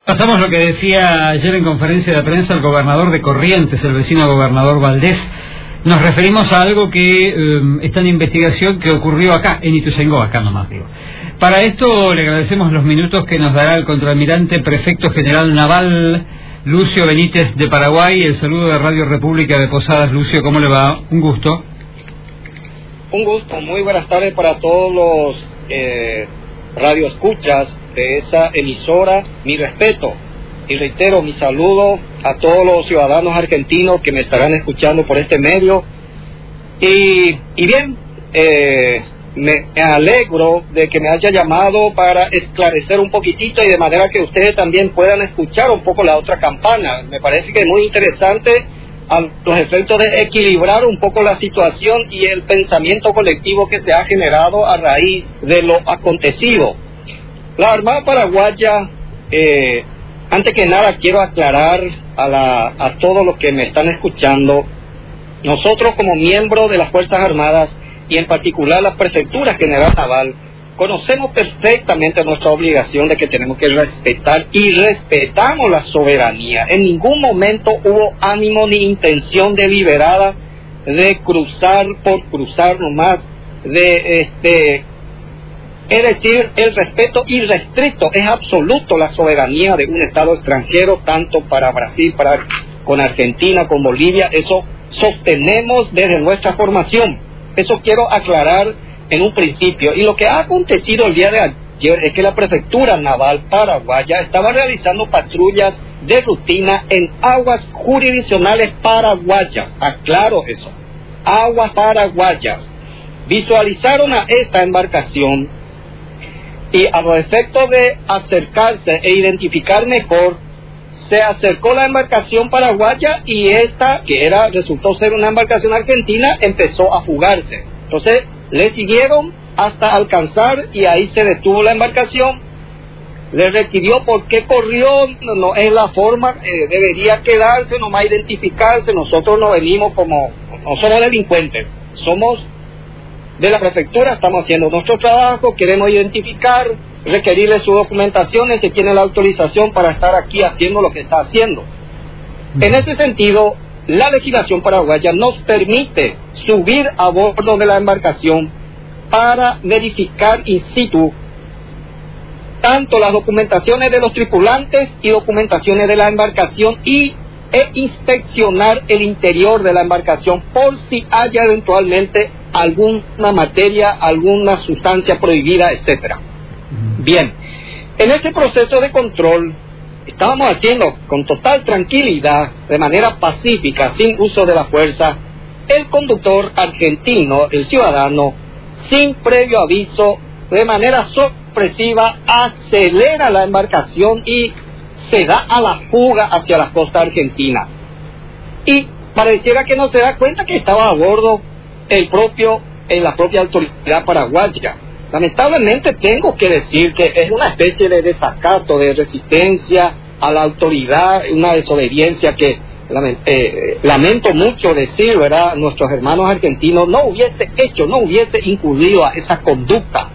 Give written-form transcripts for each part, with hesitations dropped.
Pasamos lo que decía ayer en conferencia de prensa el gobernador de Corrientes, el vecino gobernador Valdés. Nos referimos a algo que está en investigación, que ocurrió acá, en Ituzaingó, acá nomás digo. Para esto le agradecemos los minutos que nos dará el contraalmirante prefecto general naval Lucio Benítez de Paraguay. El saludo de Radio República de Posadas. Lucio, ¿cómo le va? Un gusto. Un gusto, muy buenas tardes para todos los radioescuchas de esa emisora. Mi respeto y reitero mi saludo a todos los ciudadanos argentinos que me estarán escuchando por este medio. Y bien, me alegro de que me haya llamado para esclarecer un poquitito y de manera que ustedes también puedan escuchar un poco la otra campana. Me parece que es muy interesante a los efectos de equilibrar un poco la situación y el pensamiento colectivo que se ha generado a raíz de lo acontecido. La Armada Paraguaya, antes que nada quiero aclarar a todos los que me están escuchando, nosotros como miembros de las Fuerzas Armadas y en particular la Prefectura General Naval, conocemos perfectamente nuestra obligación de que tenemos que respetar y respetamos la soberanía. En ningún momento hubo ánimo ni intención deliberada de cruzar por cruzar nomás, es decir, el respeto irrestricto, es absoluto la soberanía de un Estado extranjero, tanto para Brasil, con Argentina, con Bolivia. Eso sostenemos desde nuestra formación. Eso quiero aclarar en un principio. Y lo que ha acontecido el día de ayer es que la Prefectura Naval Paraguaya estaba realizando patrullas de rutina en aguas jurisdiccionales paraguayas. Aclaro eso. Aguas paraguayas. Visualizaron a esta embarcación y a los efectos de acercarse e identificar mejor, se acercó la embarcación paraguaya y esta, que resultó ser una embarcación argentina, empezó a fugarse. Entonces le siguieron hasta alcanzar y ahí se detuvo la embarcación. Le requirió por qué corrió, no es la forma, debería quedarse, nomás identificarse. Nosotros no venimos no somos delincuentes, somos de la prefectura, estamos haciendo nuestro trabajo, queremos identificar, requerirle sus documentaciones, si tiene la autorización para estar aquí haciendo lo que está haciendo. En ese sentido, la legislación paraguaya nos permite subir a bordo de la embarcación para verificar in situ tanto las documentaciones de los tripulantes y documentaciones de la embarcación e inspeccionar el interior de la embarcación por si haya eventualmente alguna materia, alguna sustancia prohibida, etcétera. Bien, en ese proceso de control estábamos haciendo con total tranquilidad, de manera pacífica, sin uso de la fuerza. El conductor argentino, el ciudadano, sin previo aviso, de manera sorpresiva, acelera la embarcación y se da a la fuga hacia la costa argentina. Y pareciera que no se da cuenta que estaba a bordo la propia autoridad paraguaya. Lamentablemente tengo que decir que es una especie de desacato, de resistencia a la autoridad, una desobediencia que lamento mucho decir, ¿verdad? Nuestros hermanos argentinos no hubiese incurrido a esa conducta.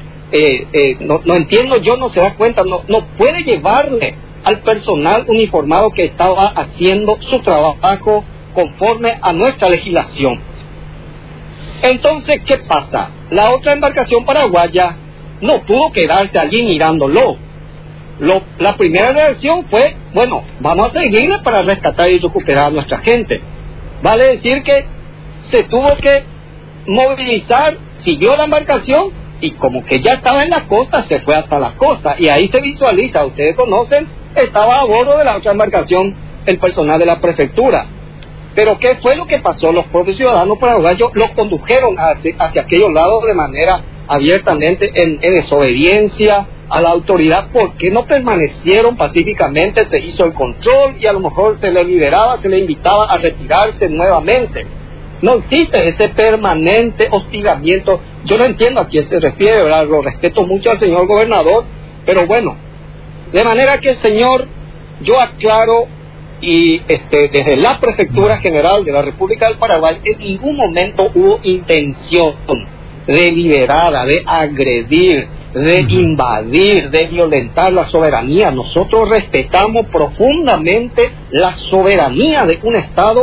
No entiendo yo, no se da cuenta, no puede llevarle al personal uniformado que estaba haciendo su trabajo conforme a nuestra legislación. Entonces, ¿qué pasa? La otra embarcación paraguaya no pudo quedarse allí mirándolo. La primera reacción fue, bueno, vamos a seguirle para rescatar y recuperar a nuestra gente. Vale decir que se tuvo que movilizar, siguió la embarcación y como que ya estaba en la costa, se fue hasta la costa y ahí se visualiza, ustedes conocen, estaba a bordo de la otra embarcación el personal de la prefectura. Pero ¿qué fue lo que pasó? Los propios ciudadanos paraguayos los condujeron hacia aquellos lados de manera abiertamente en desobediencia a la autoridad, porque no permanecieron pacíficamente, se hizo el control y a lo mejor se le liberaba, se le invitaba a retirarse nuevamente. No existe ese permanente hostigamiento. Yo no entiendo a quién se refiere, ¿verdad? Lo respeto mucho al señor gobernador, pero bueno, de manera que, señor, yo aclaro y desde la Prefectura General de la República del Paraguay en ningún momento hubo intención deliberada de agredir de invadir, de violentar la soberanía. Nosotros respetamos profundamente la soberanía de un Estado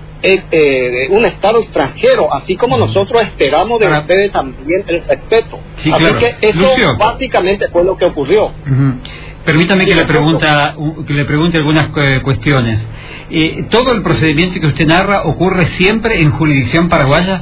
extranjero, así como nosotros esperamos de ustedes también el respeto. Sí, así claro. que eso Lucio, básicamente fue lo que ocurrió. Permítame que le pregunte algunas cuestiones. ¿Todo el procedimiento que usted narra ocurre siempre en jurisdicción paraguaya?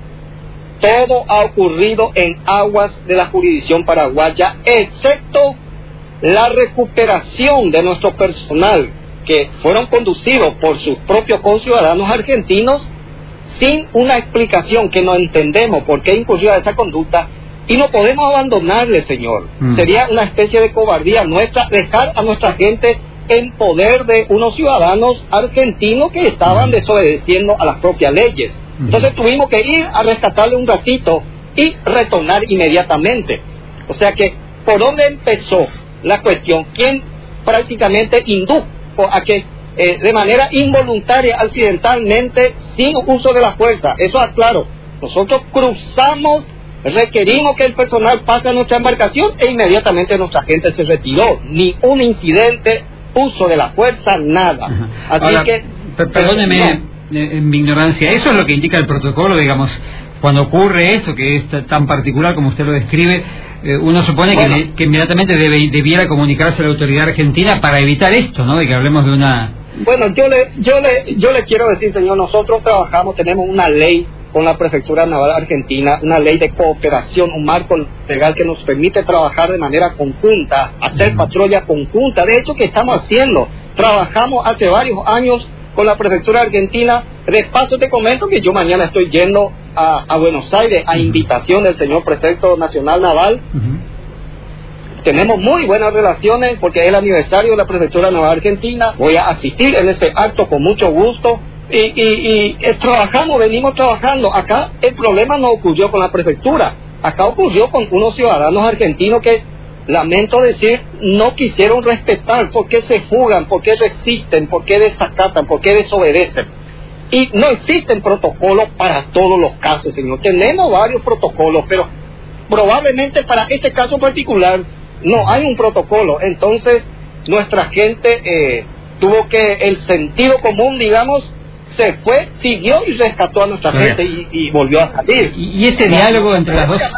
Todo ha ocurrido en aguas de la jurisdicción paraguaya, excepto la recuperación de nuestro personal, que fueron conducidos por sus propios conciudadanos argentinos sin una explicación, que no entendemos por qué incurrió esa conducta, y no podemos abandonarle, señor. Sería una especie de cobardía nuestra dejar a nuestra gente en poder de unos ciudadanos argentinos que estaban desobedeciendo a las propias leyes. Entonces tuvimos que ir a rescatarle un ratito y retornar inmediatamente. O sea que, ¿por dónde empezó la cuestión? ¿Quién prácticamente indujo a que de manera involuntaria, accidentalmente, sin uso de la fuerza? Eso aclaro. Nosotros cruzamos, requerimos que el personal pase a nuestra embarcación e inmediatamente nuestra gente se retiró. Ni un incidente, uso de la fuerza, nada. Así ahora, que... Perdóneme en mi ignorancia, ¿eso es lo que indica el protocolo, digamos? Cuando ocurre esto, que es tan particular como usted lo describe, uno supone que inmediatamente debiera comunicarse a la autoridad argentina para evitar esto, ¿no? De que hablemos de una... Bueno, yo le quiero decir, señor, nosotros tenemos una ley con la Prefectura Naval Argentina, una ley de cooperación, un marco legal que nos permite trabajar de manera conjunta, hacer patrulla conjunta. De hecho, ¿qué estamos haciendo? Trabajamos hace varios años con la Prefectura Argentina. De paso te comento que yo mañana estoy yendo a Buenos Aires a invitación del señor Prefecto Nacional Naval. Tenemos muy buenas relaciones porque es el aniversario de la Prefectura Naval Argentina. Voy a asistir en ese acto con mucho gusto. Y venimos trabajando. Acá el problema no ocurrió con la prefectura, acá ocurrió con unos ciudadanos argentinos que, lamento decir, no quisieron respetar. ¿Por qué se fugan? ¿Por qué resisten? ¿Por qué desacatan? ¿Por qué desobedecen? Y no existen protocolos para todos los casos, señor. Tenemos varios protocolos, pero probablemente para este caso particular no hay un protocolo. Entonces nuestra gente tuvo que, el sentido común, digamos, se fue, siguió y rescató a nuestra gente y volvió a salir. ¿Y ese diálogo entre las dos?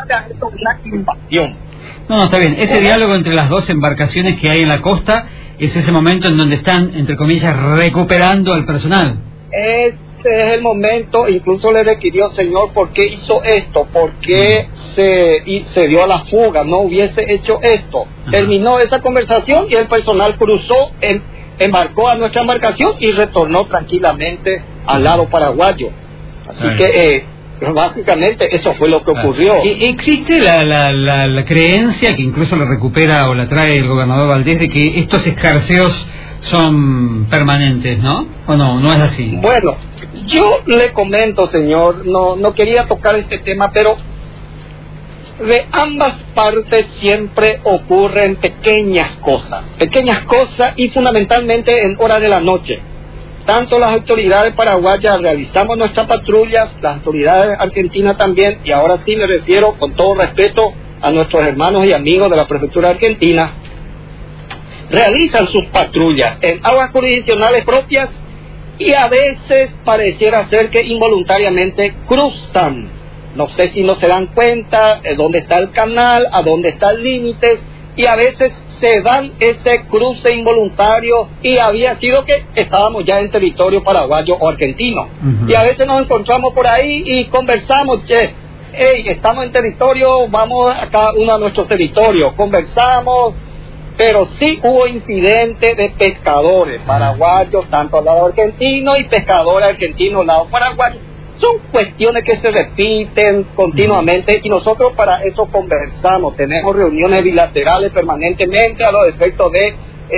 No, está bien. Ese diálogo entre las dos embarcaciones que hay en la costa es ese momento en donde están, entre comillas, recuperando al personal. Ese es el momento. Incluso le requirió, señor, ¿por qué hizo esto? ¿Por qué se dio a la fuga? No hubiese hecho esto. Terminó esa conversación y el personal cruzó, embarcó a nuestra embarcación y retornó tranquilamente al lado paraguayo. Así que básicamente eso fue lo que ocurrió. ¿Existe la creencia, que incluso la recupera o la trae el gobernador Valdés, de que estos escarceos son permanentes, ¿no? ¿O no es así? Bueno, yo le comento, señor, no quería tocar este tema, pero de ambas partes siempre ocurren pequeñas cosas y fundamentalmente en horas de la noche. Tanto las autoridades paraguayas realizamos nuestras patrullas, las autoridades argentinas también, y ahora sí me refiero con todo respeto a nuestros hermanos y amigos de la Prefectura Argentina, realizan sus patrullas en aguas jurisdiccionales propias y a veces pareciera ser que involuntariamente cruzan. No sé si no se dan cuenta de dónde está el canal, a dónde está el límite, y a veces se dan ese cruce involuntario y había sido que estábamos ya en territorio paraguayo o argentino. Y a veces nos encontramos por ahí y conversamos, estamos en territorio, vamos a cada uno a nuestro territorio, conversamos, pero sí hubo incidentes de pescadores paraguayos, tanto al lado argentino, y pescadores argentinos al lado paraguayo. Son cuestiones que se repiten continuamente y nosotros para eso conversamos, tenemos reuniones bilaterales permanentemente a los efectos de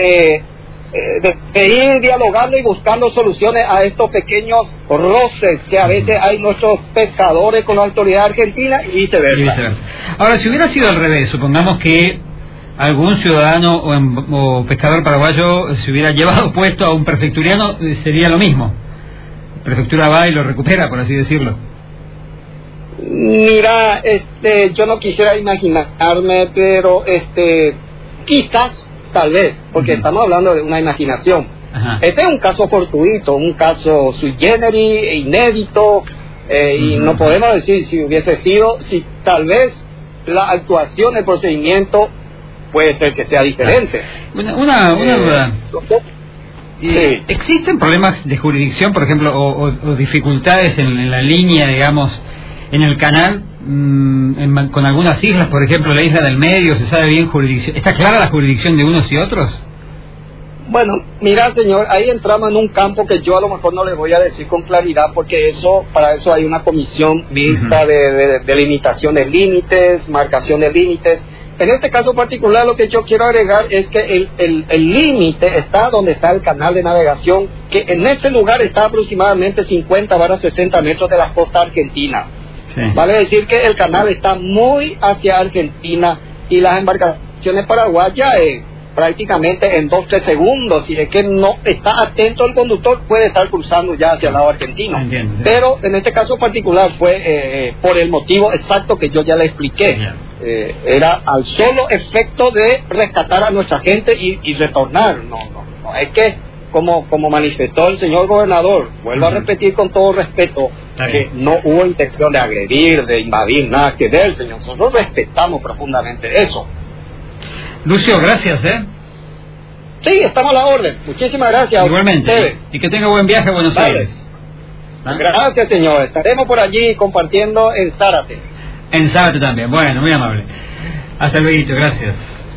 ir dialogando y buscando soluciones a estos pequeños roces que a veces hay nuestros pescadores con la autoridad argentina y viceversa. Ahora, si hubiera sido al revés, supongamos que algún ciudadano o pescador paraguayo se hubiera llevado puesto a un prefecturiano, sería lo mismo. Prefectura va y lo recupera, por así decirlo. Mira, yo no quisiera imaginarme, pero quizás, tal vez, porque estamos hablando de una imaginación. Ajá. Este es un caso fortuito, un caso sui generis, inédito, y no podemos decir si hubiese sido, si tal vez la actuación, el procedimiento puede ser que sea diferente. Una duda. Sí. ¿Existen problemas de jurisdicción, por ejemplo, o dificultades en la línea, digamos, en el canal, con algunas islas, por ejemplo, la isla del Medio, se sabe bien jurisdicción? ¿Está clara la jurisdicción de unos y otros? Bueno, mira, señor, ahí entramos en un campo que yo a lo mejor no le voy a decir con claridad, porque para eso hay una comisión mixta de delimitación de límites, marcación de límites. En este caso particular, lo que yo quiero agregar es que el límite está donde está el canal de navegación, que en ese lugar está aproximadamente 50-60 metros de la costa argentina. Sí. Vale decir que el canal está muy hacia Argentina, y las embarcaciones paraguayas prácticamente en 2-3 segundos, si es que no está atento el conductor, puede estar cruzando ya hacia el lado argentino. Entiendo, sí. Pero en este caso particular fue por el motivo exacto que yo ya le expliqué. Era al solo efecto de rescatar a nuestra gente y retornar. No, es que como manifestó el señor gobernador, vuelvo a repetir con todo respeto, que no hubo intención de agredir, de invadir, nada que ver, señor. Nosotros respetamos profundamente eso. Lucio, gracias, Sí, estamos a la orden. Muchísimas gracias. Igualmente. Y que tenga buen viaje a Buenos Aires. Gracias, señor. Estaremos por allí compartiendo en Zárate. En Zárate también. Bueno, muy amable. Hasta luego, gracias.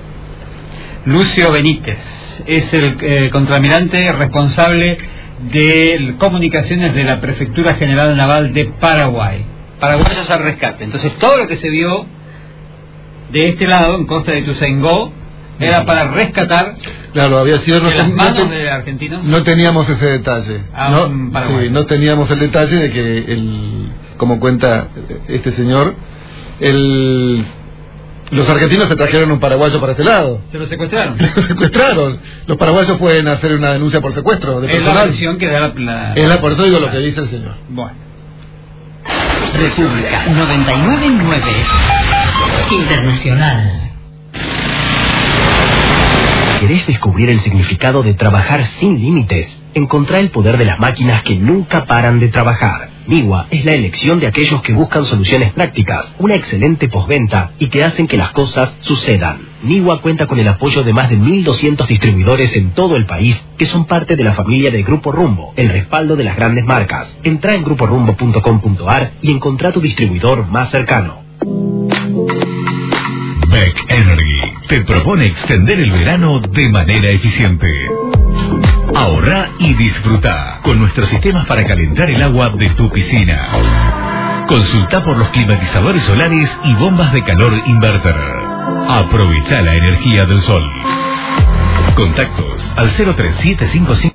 Lucio Benítez es el contraalmirante responsable de comunicaciones de la Prefectura General Naval de Paraguay. Paraguayos al rescate. Entonces, todo lo que se vio de este lado, en costa de Ituzaingó, era para rescatar. Claro, había sido de las manos de argentinos. No teníamos ese detalle. No teníamos el detalle de que como cuenta este señor, los argentinos se trajeron un paraguayo para este lado. Se lo secuestraron. Lo secuestraron. Los paraguayos pueden hacer una denuncia por secuestro de personal. Es la versión que da por eso digo lo que dice el señor. Bueno. República 99.9 Internacional. ¿Querés descubrir el significado de trabajar sin límites? Encontrá el poder de las máquinas que nunca paran de trabajar. Niwa es la elección de aquellos que buscan soluciones prácticas, una excelente postventa y que hacen que las cosas sucedan. Niwa cuenta con el apoyo de más de 1.200 distribuidores en todo el país que son parte de la familia de Grupo Rumbo, el respaldo de las grandes marcas. Entrá en gruporumbo.com.ar y encontrá tu distribuidor más cercano. Beck Energy te propone extender el verano de manera eficiente. Ahorrá y disfruta con nuestros sistemas para calentar el agua de tu piscina. Consulta por los climatizadores solares y bombas de calor inverter. Aprovecha la energía del sol. Contactos al 03755